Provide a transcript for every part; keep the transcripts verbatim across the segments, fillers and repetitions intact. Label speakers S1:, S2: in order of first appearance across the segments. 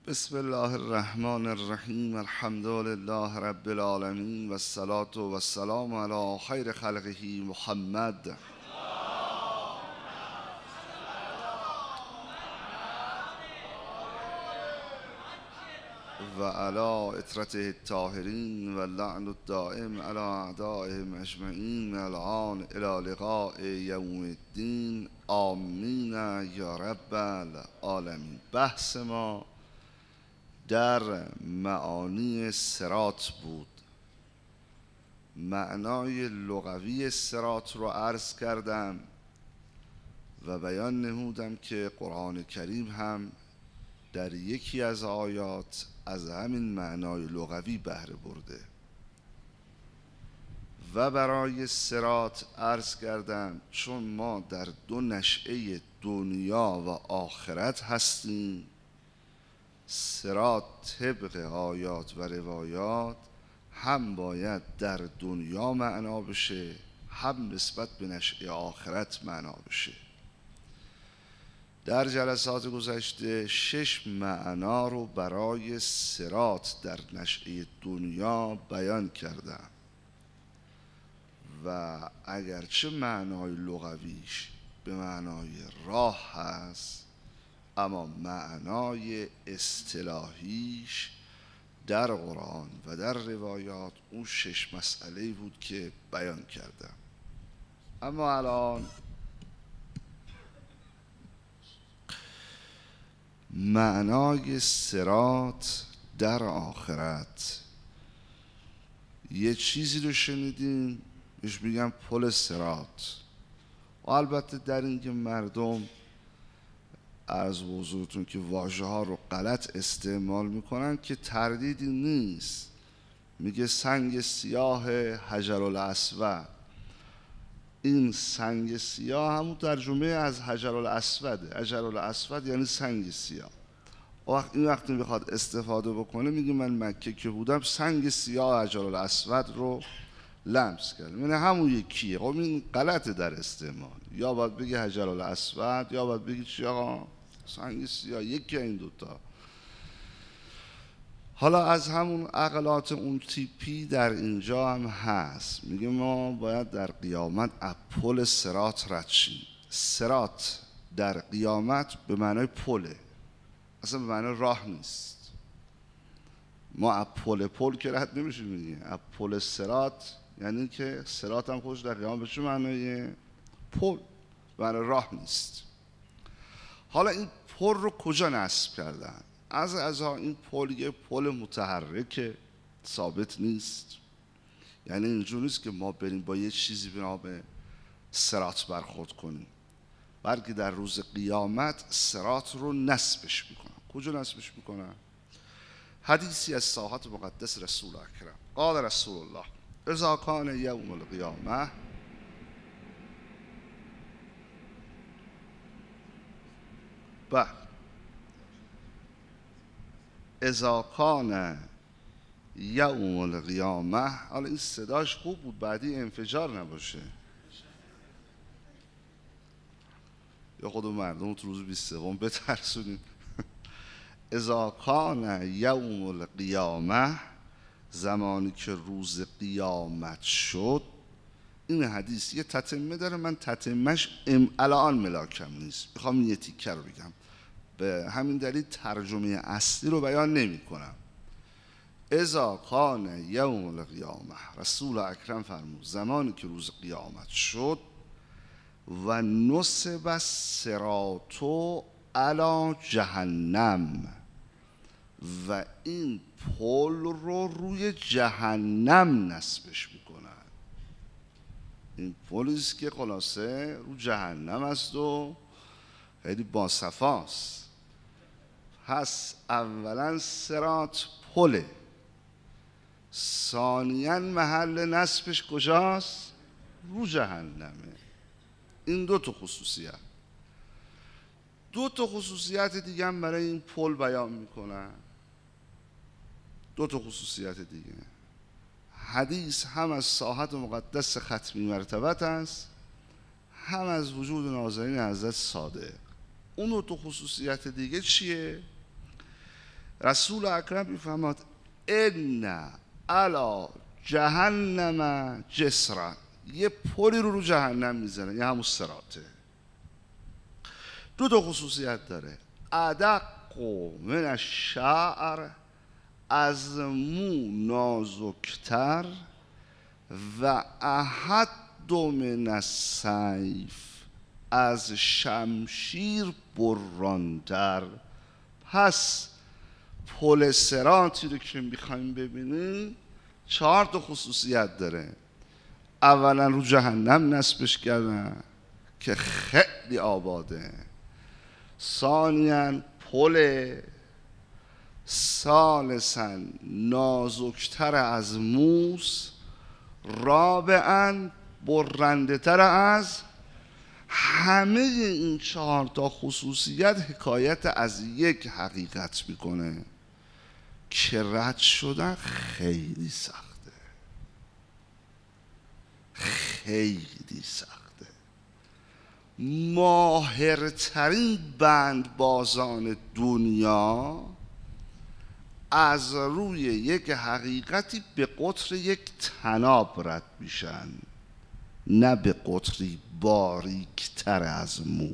S1: بسم الله الرحمن الرحیم. الحمد لله رب العالمین و الصلاة و السلام علی خیر خلقه محمد و علی اطرته الطاهرین و اللعن الدائم علی اعدائهم اجمعین الان الی لقاء یوم الدین. آمین یا رب العالمین. بحث ما در معانی صراط بود. معنای لغوی صراط رو عرض کردم و بیان نمودم که قرآن کریم هم در یکی از آیات از همین معنای لغوی بهره برده و برای صراط عرض کردم چون ما در دو نشأه دنیا و آخرت هستیم. صراط طبق آیات و روایات هم باید در دنیا معنا بشه، هم نسبت به نشأه آخرت معنا بشه. در جلسات گذشته شش معنا رو برای صراط در نشأه دنیا بیان کردم و اگرچه معنای لغویش به معنای راه هست، اما معنای اصطلاحیش در قرآن و در روایات اون شش مسئله بود که بیان کردم. اما الان معنای صراط در آخرت. یه چیزی رو شنیدین بهش میگم پل صراط و البته در این که مردم عرض به حضورتون که واژه ها رو غلط استعمال میکنن که تردیدی نیست. میگه سنگ سیاه حجر الاسود. این سنگ سیاه همون ترجمه از حجر الاسوده. حجر الاسود یعنی سنگ سیاه. وقت این وقتی بخواد استفاده بکنه میگه من مکه که بودم سنگ سیاه حجر الاسود رو لمس کردم، یعنی همون یکیه. خب این غلطه در استعمال. یا باید بگی حجر الاسود یا باید بگی چی آقا؟ سنگ سیاه. یکی این دوتا. حالا از همون عقلات اون تیپی در اینجا هم هست. میگه ما باید در قیامت از پل صراط رد شیم. صراط در قیامت به معنای پله، اصلا به معنای راه نیست. ما از پل پل که رد نمیشیم. میگه از پل صراط یعنی که صراط هم خودش در قیامت به چه معنای؟ پل، به معنای راه نیست. حالا این پل رو کجا نصب کردن؟ از از این پل یه پل متحرکه، ثابت نیست. یعنی اینجور نیست که ما بریم با یه چیزی به نام صراط برخورد کنیم، بلکه در روز قیامت صراط رو نصبش میکنن. کجا نصبش میکنن؟ حدیثی از ساحت مقدس رسول اکرم قال رسول الله اذا کان یوم القیامه بله اذا کان یوم القیامه. حالا این صداش خوب بود، بعدی انفجار نباشه یا خود مردم تو روز بیست سوم بترسونید. اذا کان یوم القیامه، زمانی که روز قیامت شد. این حدیث یه تتمه داره، من تتمهش الان ملاکم نیست، میخوام یه تیکه رو بگم، به همین دلیل ترجمه اصلی رو بیان نمی کنم. اذا کان یوم القیامه، رسول اکرم فرمود زمانی که روز قیامت شد و نصب الصراط علی جهنم، و این پل رو روی جهنم نصبش میکنن. این پلیست که خلاصه رو جهنم است و خیلی باصفاست. پس اولا صراط پله، ثانیا محل نصبش کجاست؟ رو جهنمه. این دو تا خصوصیت. دو تا خصوصیت دیگه هم برای این پل بیان میکنن. دو تا خصوصیت دیگه. حدیث هم از ساحت مقدس ختمی مرتبت است، هم از وجود نازنین حضرت صادق. اون دو تا خصوصیت دیگه چیه؟ رسول اکرم میفرماد ان علی جهنم جسرا، یه پلی رو رو جهنم میزنه، یه همون صراطه. دو تا خصوصیت داره، ادق من الشعر، از مو نازکتر، و احد من السیف، از شمشیر برانتر. پس پل صراطی رو که میخوایم ببینیم چهار تا خصوصیت داره. اولا رو جهنم نصبش کردن که خیلی آباده، ثانیاً پل، ثالثاً نازکتر از موس، رابعاً برنده تر از. همه این چهار تا خصوصیت حکایت از یک حقیقت میکنه که رد شدن خیلی سخته، خیلی سخته. ماهرترین بندبازان دنیا از روی یک حقیقتی به قطر یک طناب رد میشن، نه به قطری باریکتر از مو.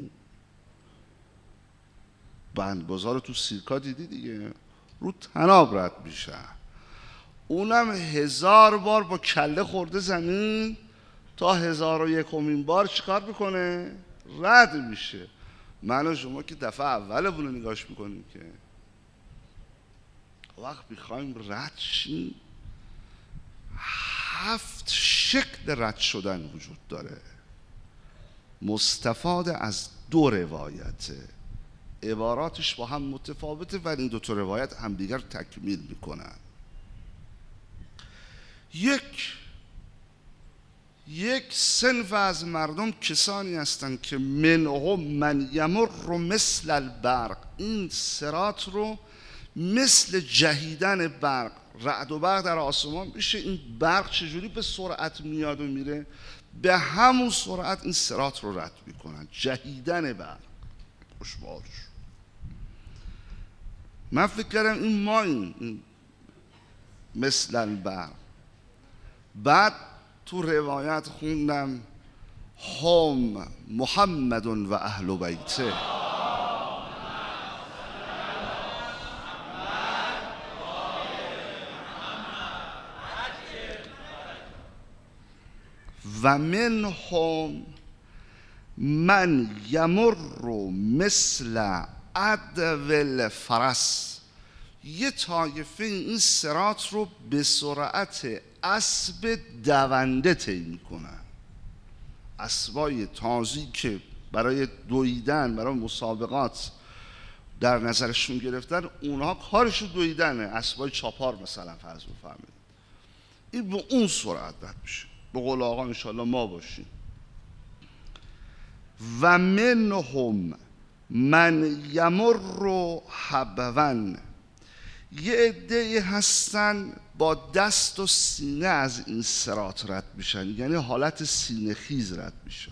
S1: بندبازا رو تو سیرکا دیدی دیگه، رو طناب رد میشن، اونم هزار بار با کله خورده زمین تا هزار و یکمین بار چیکار میکنه؟ رد میشه. من و شما که دفعه اول بونه نگاش میکنیم که وقت میخوایم رد شیم، هفت شکل رد شدن وجود داره، مستفاد از دو روایته، عباراتش با هم متفاوته ولی این دو تا روایت همدیگر رو تکمیل میکنن. یک یک صنف از مردم کسانی هستند که منهم من یمر مثل البرق، این صراط رو مثل جهیدن برق، رعد و برق در آسمان میشه، این برق چجوری به سرعت میاد و میره، به همون سرعت این صراط رو رد میکنن، جهیدن برق. خوشباش. من فکر کردم این ما این, این مثل البرق. بعد تو روایت خوندم هم محمد و اهل بیته، و منهم من یمر مثل عدو الفرس، یه طایفه این صراط رو به سرعت اسب دونده طی میکنن. اسبای تازی که برای دویدن، برای مسابقات در نظرشون گرفتن، اونها کارشون دویدنه، اسبای چاپار مثلا فرض بفرمایید، این به اون سرعت رد میشه. به قول آقا انشالله ما باشیم. و منهم من یمر حبون، یه عده‌ای هستن با دست و سینه از این صراط رد میشن، یعنی حالت سینه خیز رد میشن.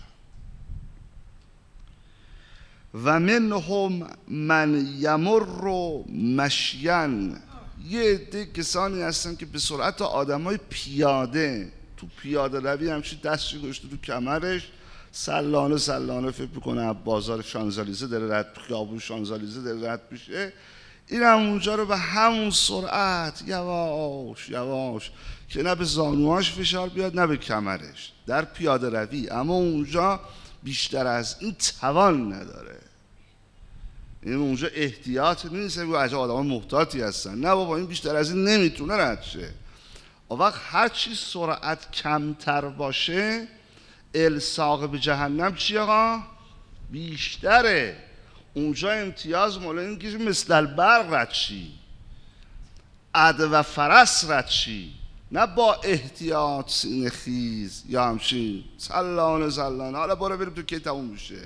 S1: و منهم من یمر مشین، یه عده کسانی هستن که به سرعت آدمای پیاده، تو پیاده روی همچین دستش گذاشته تو کمرش، سلانه سلانه فکر میکنه بازار شانزلیزه داره رد، خیابون شانزلیزه داره رد میشه، این هم اونجا رو به همون سرعت یواش یواش که نه به زانوهاش فشار بیاد نه به کمرش، در پیاده روی. اما اونجا بیشتر از این توان نداره، این اونجا احتیاط نیست، این عجب آدم محتاطی هستن، نه بابا این بیشتر از این نمیتونه رد شه. اون وقت هر چی سرعت کمتر باشه الساق به جهنم چی آقا؟ بیشتره. اونجا امتیاز مال این که مثل البرق رد شی، عدو و فرس رد شی، نه با احتیاط سینه خیز یا همچین سلانه سلانه حالا برو بریم تو کی تموم میشه.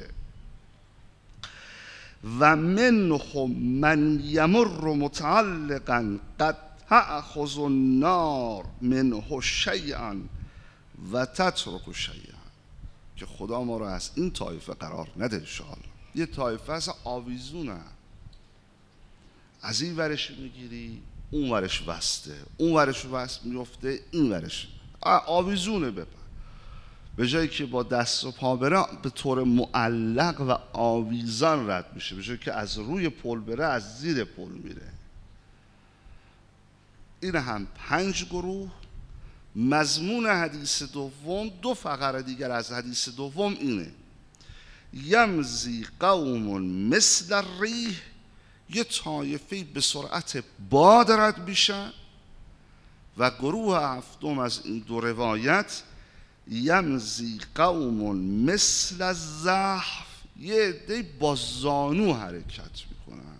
S1: و منهم من یمر متعلقا قد تأخذ النار منه شیئا و تترک شیئا، که خدا ما رو از این طایفه قرار نده انشاءالله. یه طایفه هست آویزونه، از این ورش میگیری اون ورش وسته، اون ورش وست میفته این ورش آویزونه بپر. به جایی که با دست و پا بره به طور معلق و آویزان رد میشه، به جایی که از روی پل بره از زیر پل میره. این هم پنج گروه. مضمون حدیث دوم دو فقره دیگر از حدیث دوم اینه: یمضی قوم مثل الریح، یه طایفه به سرعت باد رد میشن. و گروه هفتم از این دو روایت یمضی قوم مثل الزحف، یه عده با زانو حرکت میکنن.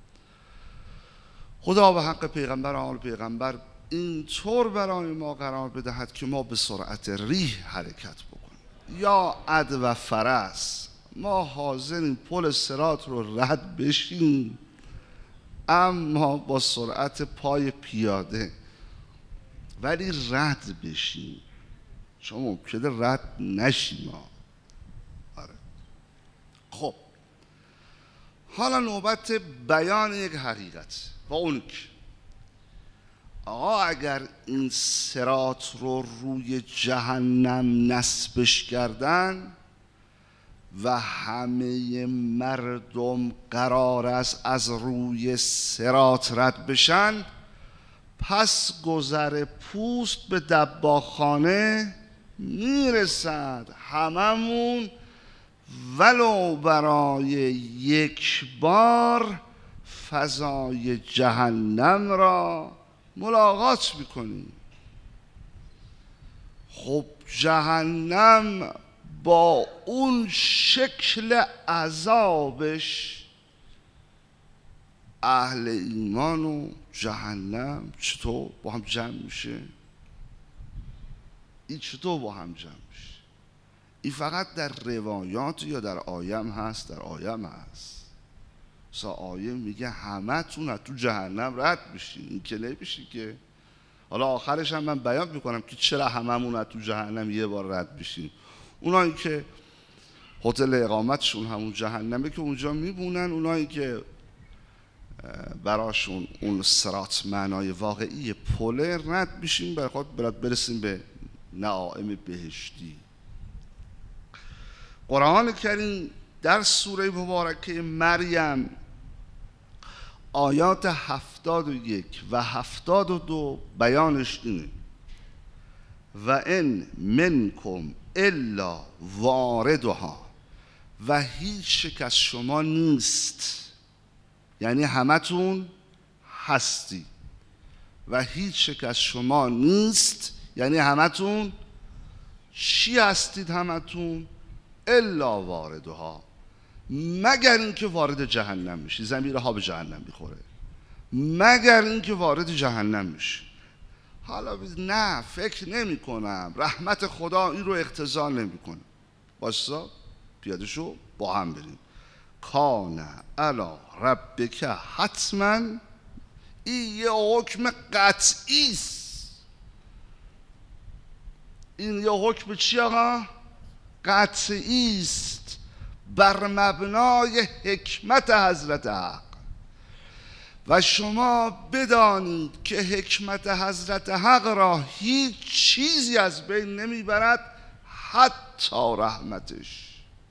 S1: خدا به حق پیغمبر آل پیغمبر اینطور برای ما قرار بدهد که ما به سرعت ریح حرکت بکنیم. یا عد و فرس ما حاضرین پل صراط رو رد بشیم، اما با سرعت پای پیاده، ولی رد بشیم، چون ممکنه رد نشیم. آره. خب حالا نوبت بیان یک حقیقت و اون که آقا اگر این صراط رو روی جهنم نصبش کردن و همه مردم قرار است از روی صراط رد بشن، پس گذر پوست به دباخانه میرسد. هممون ولو برای یک بار فضای جهنم را ملاقات میکنیم. خب جهنم با اون شکل عذابش، اهل ایمان و جهنم چطور با هم جمع میشه؟ این چطور با هم جمع میشه؟ این فقط در روایات یا در آیم هست؟ در آیم هست. سا آیه میگه همه تون تو جهنم رد میشین. این که نمیشه که. حالا آخرش هم من بیان میکنم که چرا هممون تو جهنم یه بار رد میشیم. اونایی که هتل اقامتشون همون جهنمه که اونجا میمونن، اونایی که براشون اون صراط معنای واقعی پله رد میشیم برای خود برسیم به نعائم بهشتی. قرآن کریم در سوره مبارکه مریم آیات هفتاد و یک و هفتاد و دو بیانش اینه: و ان منکم الا واردها، و هیچ یک از شما نیست، یعنی همتون هستی، و هیچ یک از شما نیست یعنی همتون چی هستید؟ همتون الا واردها، مگر اینکه وارد جهنم میشی. زمیر ها به جهنم میخوره، مگر اینکه وارد جهنم میشی. حالا نه فکر نمی کنم رحمت خدا این رو اقتضا نمی کنه. باشا پیاده شو با هم بریم. کان علی ربک حتما، این یه حکم قطعی است. این یه حکم چی آقا؟ قطعی است، بر مبنای حکمت حضرت حق. و شما بدانید که حکمت حضرت حق را هیچ چیزی از بین نمیبرد، حتی رحمتش.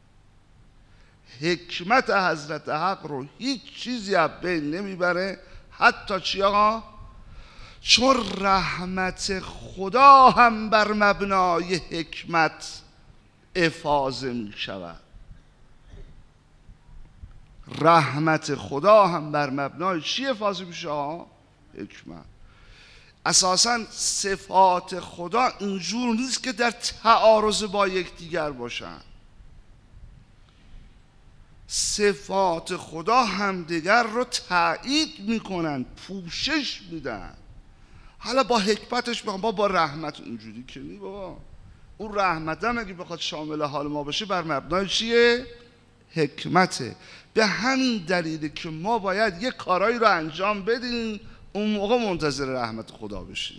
S1: حکمت حضرت حق رو هیچ چیزی از بین نمیبره، حتی چی آقا؟ چون رحمت خدا هم بر مبنای حکمت افاضه می شود. رحمت خدا هم بر مبنای چی افاضه می شود؟ حکمت. اساساً صفات خدا اینجور نیست که در تعارض با یکدیگر باشن. صفات خدا همدیگر رو تایید میکنن، پوشش میدن. حالا با حکمتش بخوام با با رحمت اینجوری که نی بابا. اون رحمت هم اگه بخواد شامل حال ما بشه بر مبنای چیه؟ حکمته. به همین دلیله که ما باید یه کارایی رو انجام بدیم، اون موقع منتظر رحمت خدا بشیم.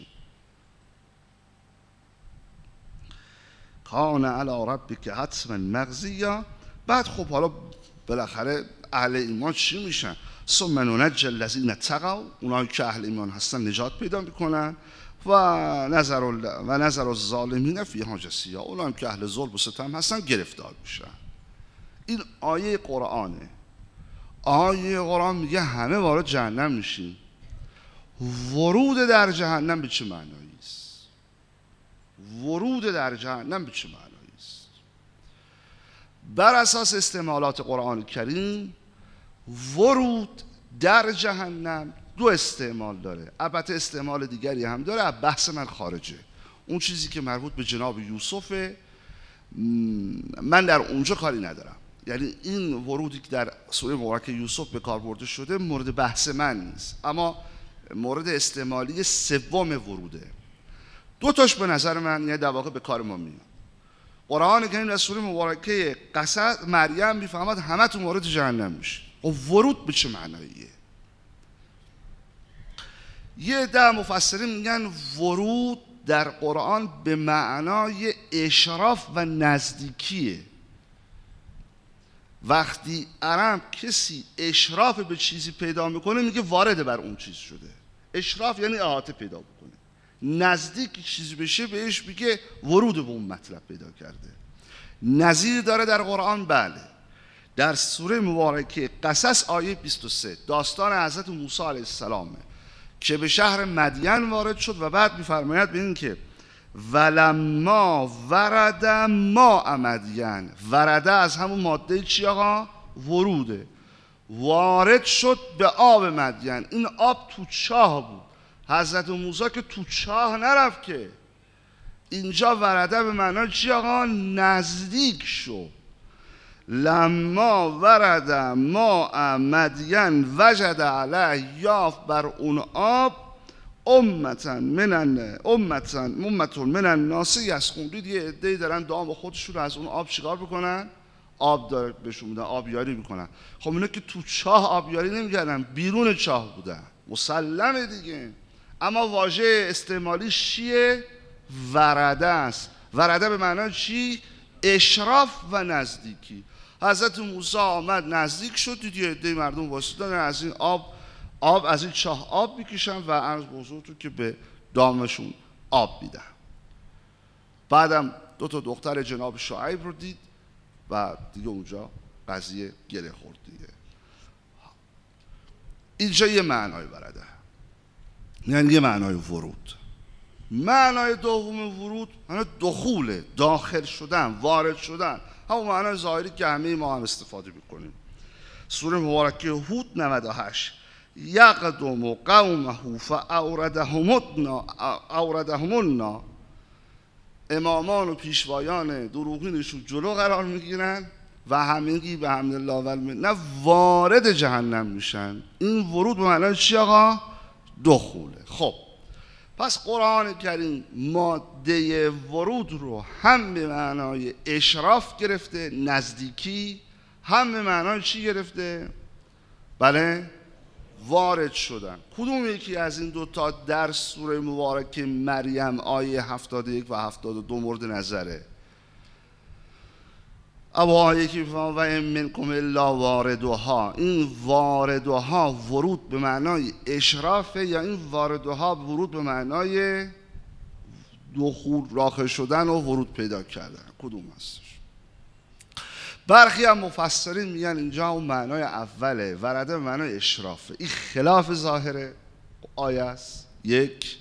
S1: کان علی ربک حتما مقضیا. بعد خب حالا بالاخره اهل ایمان چی میشن؟ ثم ننجی الذین اتقوا، اونایی که اهل ایمان هستن نجات پیدا میکنن، و نظر و نظر الظالمین فیها جثیا، اونایی که اهل ظلم و ستم هستن گرفتار میشن. این آیه قرآنه. آیه قرآن میگه همه وارد جهنم میشین. ورود در جهنم به چه معنایی است؟ ورود در جهنم به چه معنایی است؟ بر اساس استعمالات قرآن کریم ورود در جهنم دو استعمال داره. البته استعمال دیگری هم داره، بحث من خارجه. اون چیزی که مربوط به جناب یوسفه من در اونجا کاری ندارم. یعنی این ورودی که در سوره مبارکه یوسف به کار برده شده مورد بحث من نیست، اما مورد استعمالی سوم وروده. دو تاش به نظر من یعنی در واقع به کار ما میاد. قرآن کریم در سوره مبارکه قصص مریم میفهمد همه تو مورد جهنم میشه. و ورود به چه معناییه؟ یه ده مفسرین میگن ورود در قرآن به معنای اشراف و نزدیکیه. وقتی عرب کسی اشراف به چیزی پیدا میکنه میگه وارد بر اون چیز شده. اشراف یعنی احاطه پیدا بکنه. نزدیک چیزی بشه بهش میگه ورود به اون مطلب پیدا کرده. نظیر داره در قرآن؟ بله. در سوره مبارکه قصص آیه بیست و سه داستان حضرت موسی علیه السلامه که به شهر مدین وارد شد و بعد میفرماید به این که ولما ورد ماء مدین. ورده از همون ماده چی آقا؟ وروده. وارد شد به آب مدین. این آب تو چاه بود. حضرت موسی که تو چاه نرفت که. اینجا ورده به معنای چی آقا؟ نزدیک شد. لما ورد ماء مدین وجد علیه، یافت بر اون آب امتن من امتن امتون من الناس یسقون. دید یه عده‌ای دارن دعا با خودشون رو از اون آب چیکار بکنن؟ آب داره بهشون میدن، آبیاری میکنن. خب اینا که تو چاه آبیاری نمیکردن، بیرون چاه بودن، مسلمه دیگه. اما واژه استعمالی چیه؟ ورده است. ورده به معنای چی؟ اشراف و نزدیکی. حضرت موسی آمد نزدیک شد، دید یه عده مردم واسطه از این آب آب از این چاه آب میکشن و عرض بزرگتون که به دامشون آب میدن. بعدم دو تا دختر جناب شعیب رو دید و دیگه اونجا قضیه گره خورد دیگه. اینجا یه معنای ورده، یعنی یه معنای ورود. معنای دوم ورود معنای دخوله، داخل شدن، وارد شدن، همون معنای ظاهری که همه ما هم استفاده میکنیم. سوره مبارکه هود نود و هشت یقدم قومه فاوردهم النار. امامان و پیشوایان دروغینشون جلو قرار میگیرن و همگی به حمدالله و المنه وارد جهنم میشن. این ورود به معنای چی آقا؟ دخوله. خب پس قرآن کریم ماده ورود رو هم به معنای اشراف گرفته، نزدیکی، هم به معنای چی گرفته؟ بله، وارد شدن. کدوم یکی از این دوتا در سوره مبارکه مریم آیه هفتاد و یک و هفتاد و دو مورد نظره؟ اما آیه که میفهمم و ان منکم الا واردها، این واردها ورود به معنای اشرافه یا این واردها ورود به معنای دخول، داخل شدن و ورود پیدا کردن؟ کدوم هستش؟ برخی هم مفسرین میگن اینجا اون معنای اوله، ورده به معنای اشرافه. این خلاف ظاهر آیه است. یک.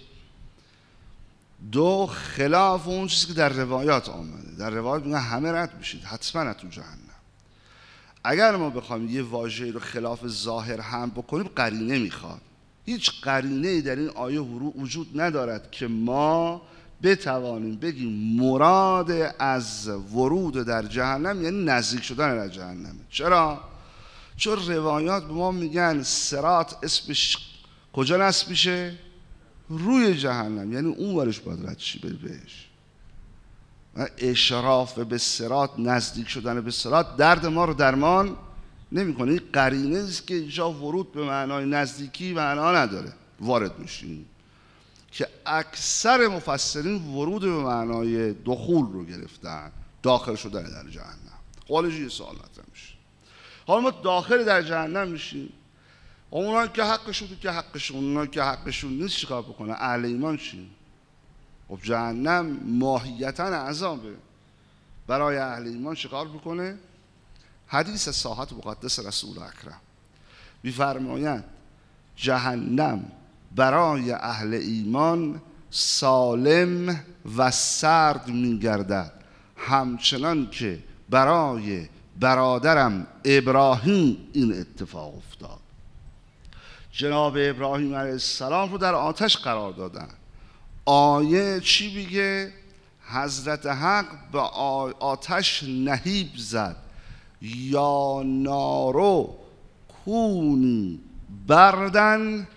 S1: دو، خلاف اون چیزی که در روایات آمده. در روایات میگن همه رد میشید، حتما تو جهنم. اگر ما بخوایم یه واژه رو خلاف ظاهر هم بکنیم قرینه میخواد. هیچ قرینه‌ای در این آیه وجود ندارد که ما بتوانیم بگیم مراد از ورود در جهنم یعنی نزدیک شدن در جهنم. چرا؟ چون روایات به ما میگن صراط اسمش کجا نصب میشه؟ روی جهنم، یعنی اون ورش باید رد شی بری بهش. اشراف به صراط، نزدیک شدن به صراط درد ما رو درمان نمیکنه. این قرینه است که اینجا ورود به معنای نزدیکی معنا نداره، وارد میشیم. که اکثر مفسرین ورود به معنای دخول رو گرفتن، داخل شدن در جهنم. حالش یه سوال مطرح میشه. حالا ما داخل در جهنم میشیم اونا که حقشون که حقشون، اونا که حقشون نیست چیکار بکنه؟ اهل ایمان چی؟ خب جهنم ماهیتاً عذابه، برای اهل ایمان چیکار بکنه؟ حدیث صحت مقدس رسول اکرم می‌فرمایند جهنم برای اهل ایمان سالم و سرد می‌گردد، همچنان که برای برادرم ابراهیم این اتفاق افتاد. جناب ابراهیم علیه السلام رو در آتش قرار دادن. آیه چی میگه؟ حضرت حق به آتش نهیب زد، یا نارو کونی بردن،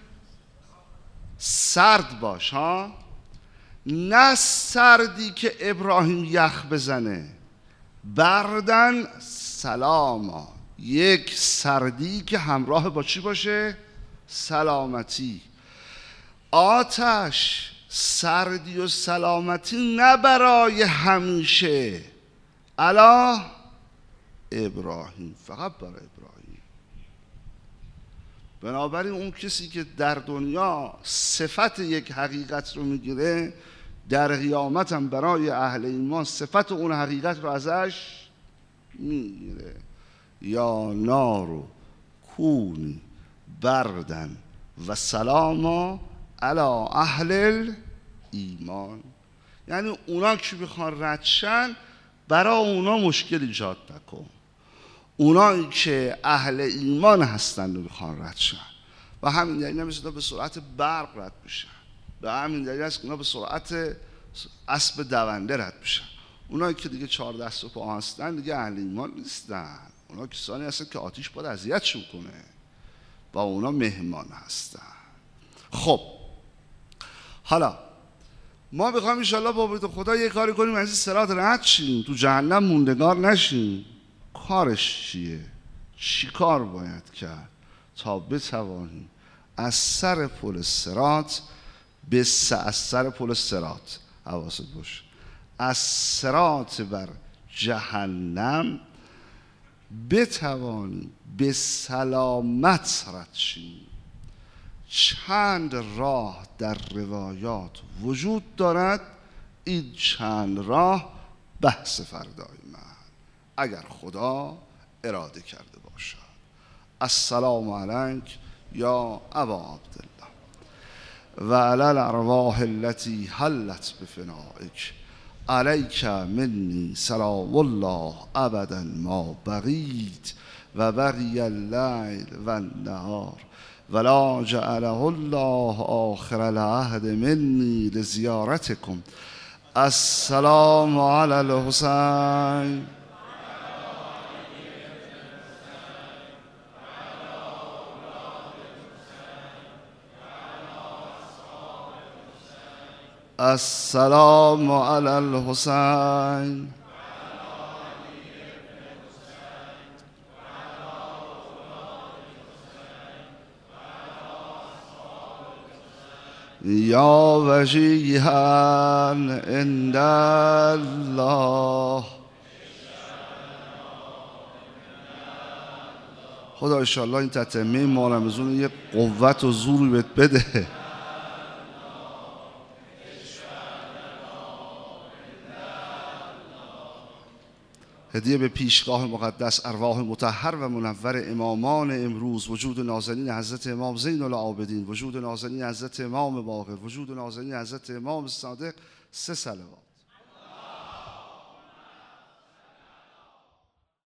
S1: سرد باش ها، نه سردی که ابراهیم یخ بزنه، بردن سلاما، یک سردی که همراه با چی باشه؟ سلامتی. آتش سردی و سلامتی نه برای همیشه، الا ابراهیم، فقط برای ابراهیم. بنابراین اون کسی که در دنیا صفت یک حقیقت رو میگیره، در قیامت هم برای اهل ایمان صفت اون حقیقت رو ازش میگیره. یا نارو کونی بردن و سلاما علی اهل ایمان، یعنی اونا که بخوان رد شن برای اونا مشکل ایجاد نکن. اونایی که اهل ایمان هستن رو بخوان رد شن، و همین دلیل هست که به سرعت برق رد میشن، به همین دلیل هست که اونا به سرعت اسب دونده رد میشن. اونایی که دیگه چهار دست و پا هستن دیگه اهل ایمان نیستن، اونا کسانی هستن که آتیش باید اذیتشون کنه و اونا مهمان هستن. خب حالا ما بخوایم انشالله با بود خدا یه کاری کنیم از این صراط رد شیم، تو جهنم موندگار نشیم. کارش چیه؟ چی کار باید کرد تا بتوانیم از سر پل صراط به از سر پل صراط حواست باشه، از صراط بر جهنم بتوانیم به سلامت رد شیم؟ چند راه در روایات وجود دارد، این چند راه بحث فردای من اگر خدا اراده کرده باشد. السلام علیک یا ابا عبدالله و علی الارواح التي حلت بفنائک، علیک منی سلام الله ابدا ما بقیت و بقی اللیل و النهار ولا جعله الله آخر العهد منی لزیارتکم. السلام علی الحسین. السلام علی الحسین. یا وجیها عند الله. خدا انشاءالله این تتمه ما رمضان یه قوت و زوری بهت بده. هدیه به پیشگاه مقدس ارواح مطهر و منور امامان امروز، وجود نازنین حضرت امام زین العابدین، وجود نازنین حضرت امام باقر، وجود نازنین حضرت امام صادق، سه صلوات.